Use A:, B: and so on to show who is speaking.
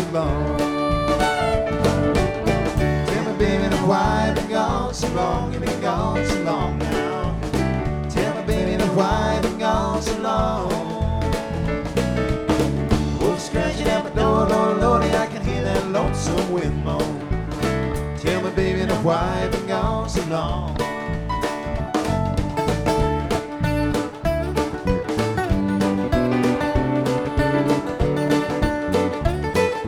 A: so long. Tell me, baby, now why you been gone so long? You been gone so long now. Tell me, baby, now why you been gone so long? Wolf scratching at my door, Lord, Lordy, I can hear that lonesome wind moan. Tell me, baby, now why you been gone so long?